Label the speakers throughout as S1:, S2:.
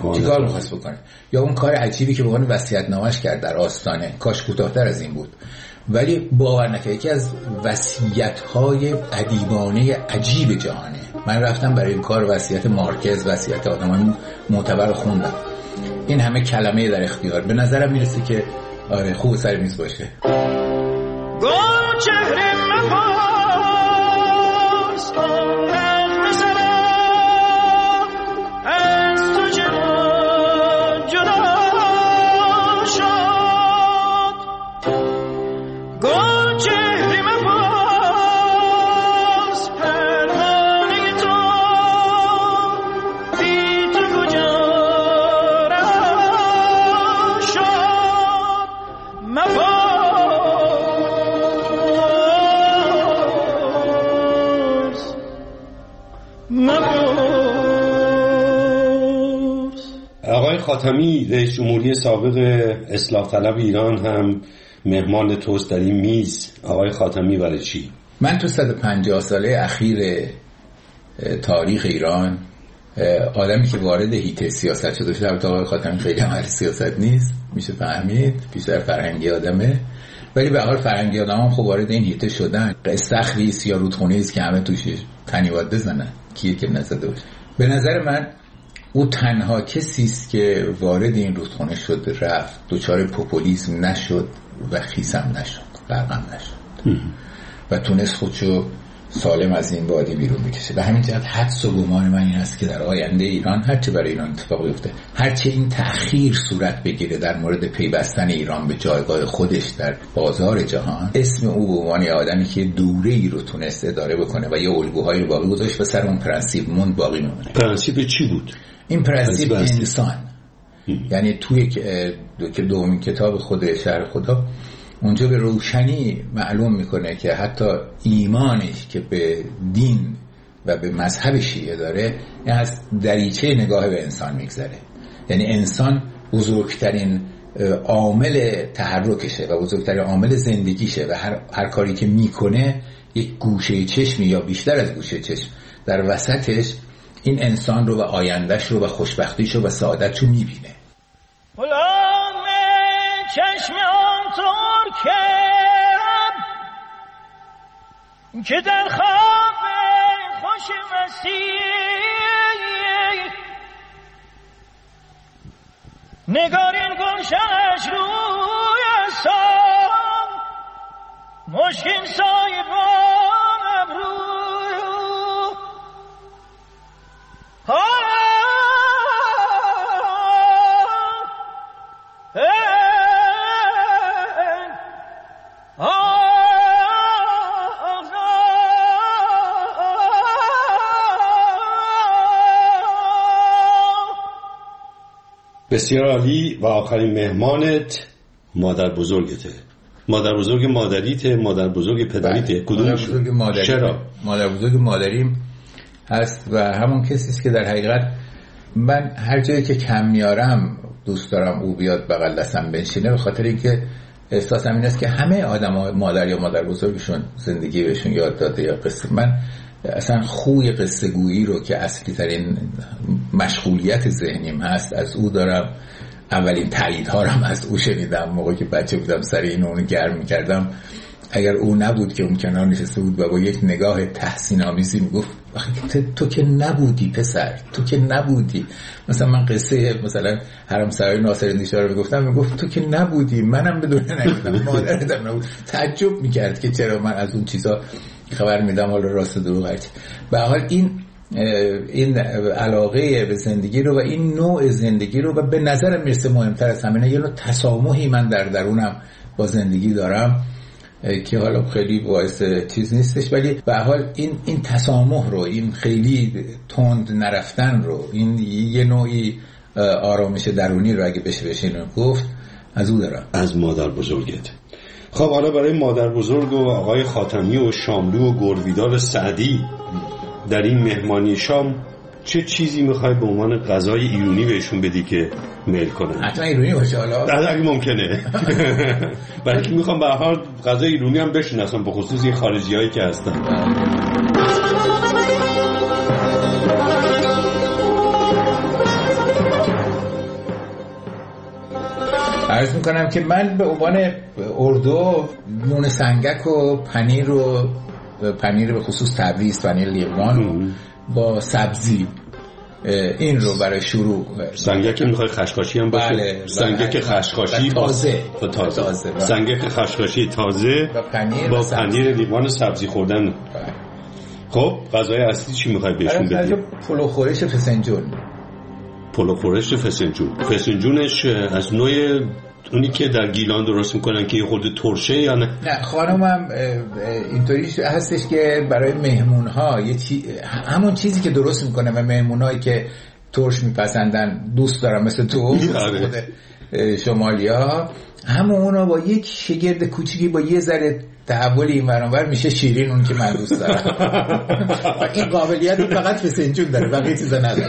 S1: چیکار می‌خواست بکنه؟ یا اون کار عجیبی که به عنوان وصیت‌نامه‌اش کرد در آستانه، کاش کوتاه‌تر از این بود، ولی باور نکنید یکی از وصیت‌های ادیبانه عجیب جهانه. من رفتم برای این کار وصیت مارکز، وصیت آدمای معتبر رو خوندم. این همه کلمه در اختیار، به نظرم میرسه که آره خوب سر میز باشه.
S2: گل چهره مپاس نغمه زنم از تو جدا شد. گل چهره مپاس پروانه تو بی تو کجا شد. مپاس
S3: آقای خاتمی، رئیس جمهوری سابق اصلاح طلب ایران هم مهمان توست در این میز. آقای خاتمی برای چی؟
S1: من تو 150 ساله اخیر تاریخ ایران آدمی که وارد هیته سیاست شده شده، البته آقای خاتمی خیلی هم اهل سیاست نیست، میشه فهمید بیشتر فرهنگی آدمه، ولی به هر فرهنگی آدم هم خب وارد این هیته شدن. استخریست یا رودخونه‌ایست که همه توش تنیواد بزنن، کیه که نزده باشه. به نظر من او تنها کسی است که وارد این رودخونه شد، رفت، دچار پوپولیسم نشد و خیسم نشد، غرقم نشد و تونست خودشو سالم از این وادی بیرون بکشه. به همین جهت حدس و گمان من این است که در آینده ایران هرچه برای ایران اتفاق بیفته، هرچه این تأخیر صورت بگیره در مورد پیوستن ایران به جایگاه خودش در بازار جهان، اسم او به عنوان آدمی که دوره‌ای رو تونست اداره بکنه و یه الگوهایی رو باقی گذاشت و سر اون پرنسیپ موند باقی میمونه.
S3: پرنسیپ چی بود؟
S1: این پرنسیپ انسان. یعنی توی که دومین کتاب خود شهر خدا اونجا به روشنی معلوم میکنه که حتی ایمانش که به دین و به مذهب شیعه داره این از دریچه نگاه به انسان میگذره. یعنی انسان بزرگترین عامل تحرکشه و بزرگترین عامل زندگیشه و هر کاری که میکنه یک گوشه چشمی یا بیشتر از گوشه چشم در وسطش این انسان رو و آیندهش رو و خوشبختیش رو و سعادتش رو میبینه.
S2: غلام چشم آن ترکم که در خواب خوش مسیح نگارین گلشنش روی سام مشکین سایبان ابرو
S3: بسیار عالی. و آخرین مهمانت مادر بزرگته. مادر بزرگ مادریته، مادر بزرگ پدریته.
S1: مادر بزرگ مادری. چرا؟ مادر بزرگ مادریم هست و همون کسی است که در حقیقت من هر جایی که کم میارم دوست دارم او بیاد بغل دستم بنشینه، به خاطر اینکه احساسم این است که همه آدم‌ها مادر یا مادر بزرگشون زندگی بهشون یاد داده یا قصه. من اصلا خوی قصه گویی رو که اصلی ترین مشغولیت ذهنیم هست از او دارم. اولین تاییدها رو از او شنیدم موقعی که بچه بودم، سر این اون گرم می‌کردم. اگر او نبود که اون کنار نشسته بود و با یک نگاه تحسین آمیزی میگفت تو که نبودی پسر، تو که نبودی. مثلا من قصه مثلا حرم سرای ناصرالدین شاه رو میگفت تو که نبودی، منم به دنیا نیومدم، مادرم نبود. تعجب میکرد که چرا من از اون چیزا خبر میدم، حالا راست دروغ هرچی. به هر حال این علاقه به زندگی رو و این نوع زندگی رو، و به نظرم میرسه مهمتر از همینه یه نوع تسامحی من در درونم با زندگی دارم که حالا خیلی باعث چیز نیستش، ولی به هر حال این تسامح رو، این خیلی تند نرفتن رو، این یه نوعی آرامش درونی رو اگه بشه گفت از او دارم،
S3: از مادر بزرگت. خب حالا برای مادر بزرگ و آقای خاتمی و شاملو و گرویدار سعدی در این مهمانی شام چه چیزی میخوای به عنوان غذای ایرانی بهشون بدی که میل کنن؟
S1: حتما ایرانی باشه حالا
S3: اگه ممکنه. برای که میخوام به هر حال غذای ایرانی هم بشناسم، به خصوص این خارجیایی که هستن.
S1: عرض میکنم که من به عنوان اردو نون سنگک و پنیر به خصوص تبریز، پنیر لیوان با سبزی، این رو برای شروع.
S3: سنگک میخوای خشخاشی هم باشه؟
S1: بله،
S3: سنگک خشخاشی
S1: تازه.
S3: سنگک خشخاشی تازه با پنیر لیوان سبزی خوردن.
S1: بله.
S3: خب غذای اصلی چی میخوای بهشون بدی؟
S1: پلو خورش فسنجون.
S3: پلو خورش فسنجون. فسنجونش از نوع اونی که در گیلان درست میکنن که یه خورده ترشه یا نه؟
S1: نه خانمم اینطوری هستش که برای مهمونها همون چیزی که درست میکنه و مهمونهایی که ترش میپسندن دوست دارم مثل تو خود شمالیا، همون با یک شگرد کوچیکی با یه ذره تحول این برانور میشه شیرین، اون که من دوست دارم. این قابلیت فقط فسنجون داره، بقیه چیزا نداره.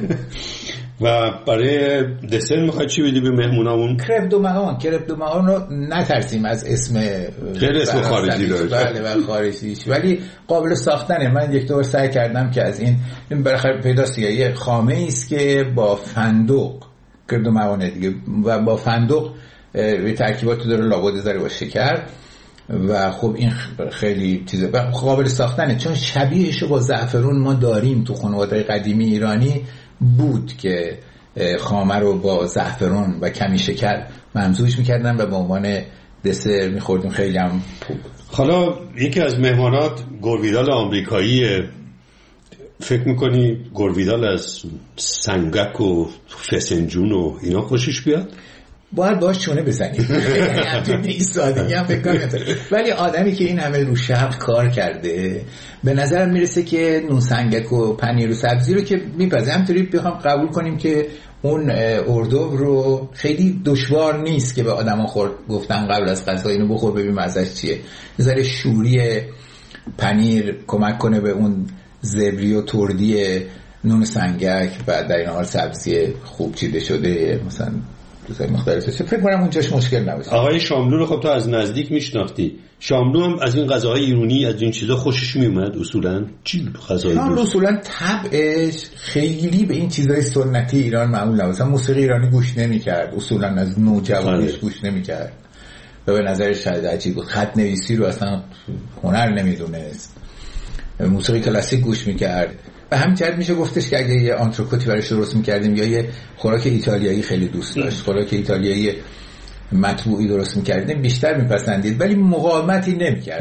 S3: و برای دسر میخوای چی بدی به مهمونامون؟
S1: کرپ دو مهان رو نترسیم از اسم،
S3: خیلی اسم خارجی داره.
S1: بله و خارجیش، ولی قابل ساختنه. من یک دور سعی کردم که از این بالاخره پیداست دیگه، یه خامه ایست که با فندق، کرپ دو مهانه دیگه، و با فندق ترکیبات داره، لابد ذره با شکر، و خب این خیلی چیزه قابل ساختنه، چون شبیهشو با زعفرون ما داریم تو خانواده قدیمی ایرانی بود که خامه رو با زعفرون و کمی شکر ممزوج میکردن و به عنوان دسر میخوردیم. خیلی هم
S3: حالا یکی از مهمانات گورویدال آمریکایی، فکر میکنی گورویدال از سنگک و فسنجون و اینا خوشش بیاد؟
S1: باید باش چونه بزنیم. این سادگی هم فکر کنم، ولی آدمی که این همه رو شب کار کرده به نظرم میرسه که نون سنگک و پنیر و سبزی رو که میپذه، همطوری بخوام قبول کنیم که اون اردو رو خیلی دشوار نیست که به آدم گفتن قبل از غذا اینو بخور ببین مزهش چیه. نظر شوری پنیر کمک کنه به اون زبری و تردی نون سنگک و در این حال سبزی خوب چیده شده مثلا چیزای مختلفه. فکر کنم اونجاش مشکل نباشه.
S3: آقای شاملو رو خب تو از نزدیک میشناختی. شاملو هم از این غذاهای ایرانی، از این چیزا خوشش میومد اصولا؟ چی غذای
S1: شاملو اصولا طبعش خیلی به این چیزای سنتی ایران معمول نبود. موسیقی ایرانی گوش نمی‌کرد، اصولا از نوجوانیش گوش نمی‌کرد و به نظرش شاید عجیب بود. خط نویسی رو اصلا هنر نمیدونست. موسیقی کلاسیک گوش می‌کرد. و همین جهت میشه گفتش که اگه یه آنتروکوتی براش درست می‌کردیم یا یه خوراک ایتالیایی خیلی دوست داشت، خوراک ایتالیایی مطبوعی درست می‌کردیم بیشتر می‌پسندید، ولی مقاومتی نمی‌کرد.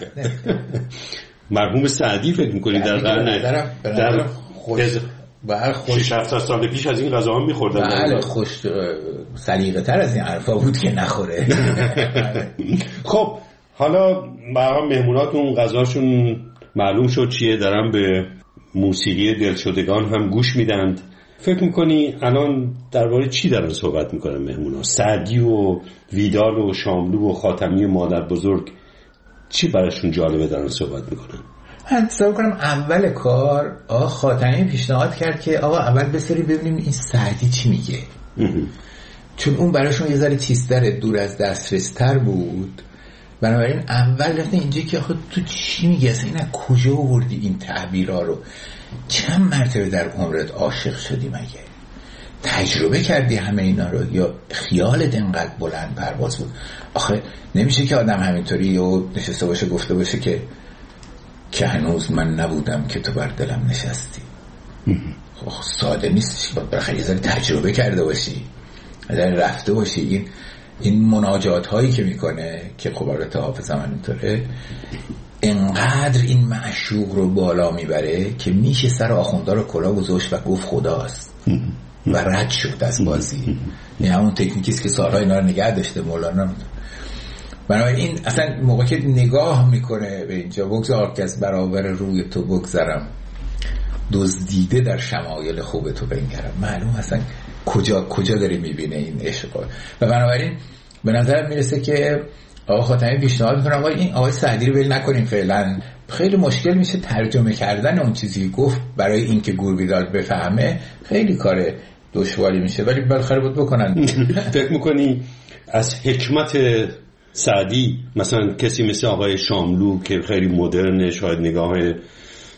S3: مرحوم سعدی فکر می‌کنید در قرن در خوش 7 سال پیش از این غذاها می‌خوردن؟
S1: بله، خوش سلیقه‌تر از این حرفا بود که نخوره.
S3: خب حالا برای مهموناتون غذاشون معلوم شد چیه، دارن به موسیقی دلشدگان هم گوش میدند. فکر میکنی الان درباره چی دارن صحبت میکنن مهمونا؟ سعدی و ویدال و شاملو و خاتمی و مادر بزرگ چی براشون جالبه دارن صحبت میکنن؟
S1: من تصور کنم اول کار آقا خاتمی پیشنهاد کرد که آقا اول بسری ببینیم این سعدی چی میگه، چون اون براشون یه ذره چیزتر، دور از دسترستر بود. بنابراین اول رفتن اینجا که آخه تو چی میگی، اصلا این از کجا آوردی این تعبیرها رو، چند مرتبه در عمرت عاشق شدی، مگه تجربه کردی همه اینا رو، یا خیالت انقدر بلند پرواز بود؟ آخه نمیشه که آدم همینطوری و نشسته باشه گفته باشه که هنوز من نبودم که تو بر دلم نشستی. خب ساده نیست، بالاخره یه ذره تجربه کرده باشی، در رفته باشی. این مناجات هایی که میکنه که خب البته حافظ هم اینطوره، انقدر این معشوق رو بالا میبره که میشه سر آخونده رو کلا گذاشت و گفت خداست و رد شد از بازی. این همون تکنیکیست که سالها اینا رو نگه داشته مولانا. بنابراین اصلا موقع که نگاه میکنه به اینجا، بگذار که از برابر روی تو بگذرم، دزدیده در شمایل خوب تو بنگرم. معلوم اصلا کجا داره میبینه این عشق. و بنابراین به نظر میرسه که آقا خاتمی پیشنهاد میکنه آقا این آقای سعدی رو ول نکنیم فعلا، خیلی مشکل میشه ترجمه کردن اون چیزی گفت برای اینکه گوربیدال بفهمه، خیلی کار دشواری میشه، ولی بالاخره بود بکنن.
S3: فکر میکنی از حکمت سعدی مثلا کسی مثل آقای شاملو که خیلی مدرنه، شاید نگاه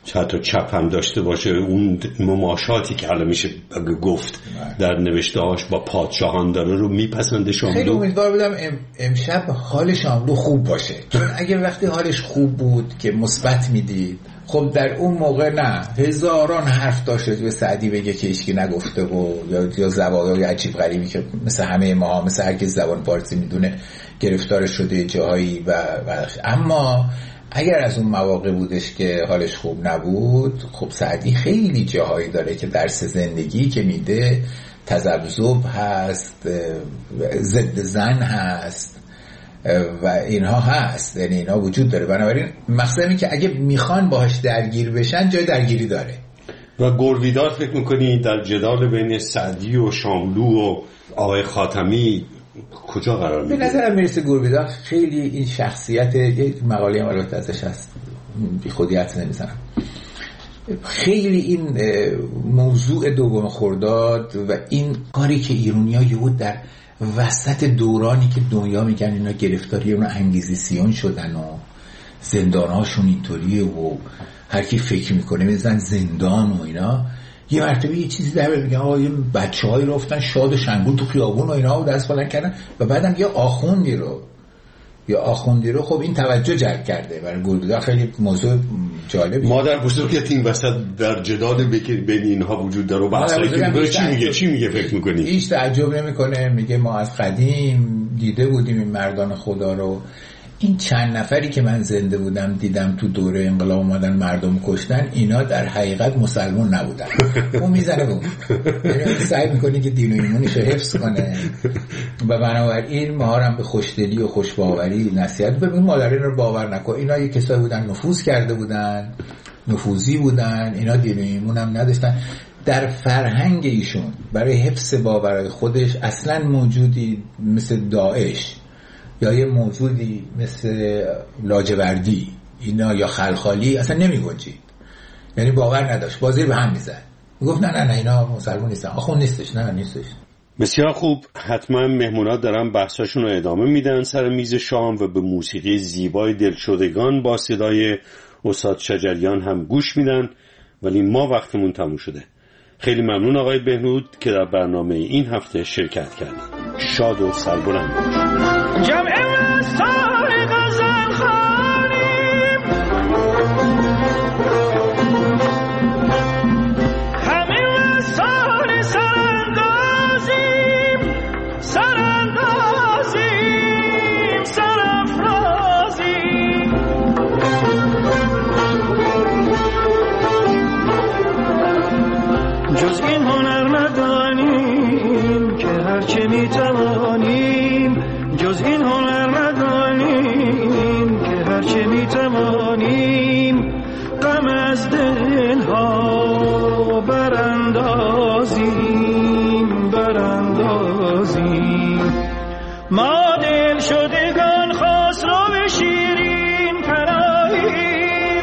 S3: حتی چپ هم داشته باشه، اون مماشاتی که حالا میشه گفت در نوشته‌هاش با پادشاهان داره رو میپسنده شاملو.
S1: خیلی امیدوار بودم امشب حال شاملو خوب باشه، چون اگه وقتی حالش خوب بود که مثبت میدید، خب در اون موقع نه، هزاران حرف داشت به سعدی بگه که هیچکی نگفته و یا زوایا عجیب غریبی که مثل همه ما، مثل هر کی زبان فارسی میدونه گرفتار شده جایی و اما اگر از اون مواقع بودش که حالش خوب نبود، خب سعدی خیلی جاهایی داره که درس زندگی که میده، تذبذب هست، ضد زن هست و اینها هست، یعنی اینها وجود داره. بنابراین مقصد اینه که اگه میخوان باهاش درگیر بشن جای درگیری داره.
S3: و گوربیدار فکر میکنی در جدال بین سعدی و شاملو و آقای خاتمی کجا قرار میگیره؟
S1: به نظرم میرسه گوربیدار خیلی این شخصیت، یک مقاله هم البته ازش هست، بی خودی حدس نمیزنم، خیلی این موضوع دوم خرداد و این کاری که ایرانی‌ها یهو در وسط دورانی که دنیا میگن اینا گرفتاری اون انگیزیسیون شدن و زندانهاشون اینطوریه و هر کی فکر میکنه میزن زندان و اینا، یه مرتبه یه چیزی در میگن آقا یه بچه‌هایی رفتن شاد و شنگول تو خیابون و اینا و دست بلند کردن و بعدم یه آخوندی رو خب این توجه جلب کرده. برای گوربیدار خیلی موضوع جالبی.
S3: مادر بزرگت این وسط در جدال بین اینها وجود داره و بحثایی که چی میگه فکر میکنی؟
S1: هیچ تعجب نمیکنه، میگه ما از قدیم دیده بودیم این مردان خدا رو، این چند نفری که من زنده بودم دیدم تو دوره انقلاب اومدن مردم کشتن، اینا در حقیقت مسلمان نبودن. اون میزنه بود، یعنی سعی میکنه که دین و ایمانش رو حفظ کنه و بنابراین ما هم به خوشدلی و خوشباوری نصیحت ببین مادرین رو باور نکن، اینا یه کسایی بودن نفوذ کرده بودن، نفوذی بودن، اینا دین و ایمان هم نداشتن. در فرهنگ ایشون برای حفظ باورهای خودش اصلا موجودی مثل داعش یا یه موجودی مثل لاجوردی اینا یا خلخالی اصلا نمی گنجید، یعنی باور نداشت، بازی به هم میزد، میگفت نه اینا مسلمان نیستن، آخون نیستش، نه نیستش.
S3: بسیار خوب، حتما مهمونات دارن بحثاشون رو ادامه میدن سر میز شام و به موسیقی زیبای دلشدگان با صدای استاد شجریان هم گوش میدن، ولی ما وقتمون تموم شده. خیلی ممنون آقای بهنود که در برنامه این هفته شرکت کردید. شاد و سربلند
S2: جمع مستار غزل خوانیم، همه مستار سراندازیم سرافرازیم. جز این هنر ندانیم که هرچه میتوانیم، جز این هنر ندانیم که هرچه میتوانیم، غم از دلها براندازیم. ما دل شدگان خسرو شیرین پناهیم،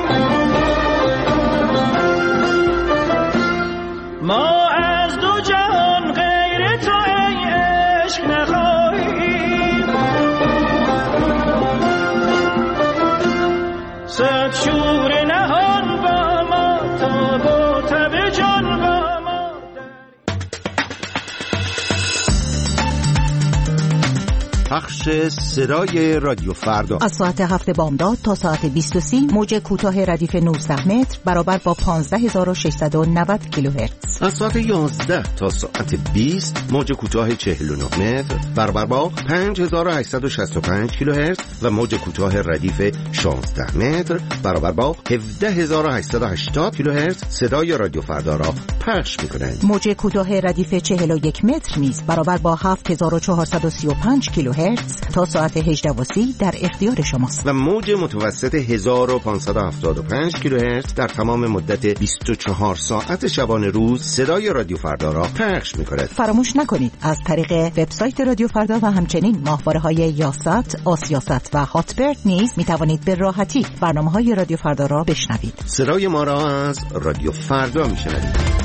S2: ما از دو جهان غیر تو ای عشق نخواهیم. صد شور نهان با ما تا با تب جان با ما.
S4: پخش صدای رادیو فردا
S5: از ساعت 7 بامداد تا ساعت 20:30 موج کوتاه ردیف 19 متر برابر با 15690 کیلوهرتز.
S4: از ساعت 11 تا ساعت 20 موج کوتاه 49 متر برابر با 5865 کیلوهرتز و موج کوتاه ردیف 16 متر برابر با 17880 کیلوهرتز صدای رادیو فردا را پخش می‌کنند.
S5: موج کوتاه ردیف 41 متر نیز برابر با 7435 کیلوهرتز تا ساعت 18:30 در اختیار شماست.
S4: و موج متوسط 1575 کیلوهرتز در تمام مدت 24 ساعت شبانه روز صدای رادیو فردا را پخش می‌کند.
S5: فراموش نکنید از طریق وبسایت رادیو فردا و همچنین ماهواره‌های یاست، آسیاست و هاتبرد نیز می‌توانید به راحتی برنامه‌های رادیو فردا را بشنوید.
S4: صدای ما را از رادیو فردا می‌شنوید.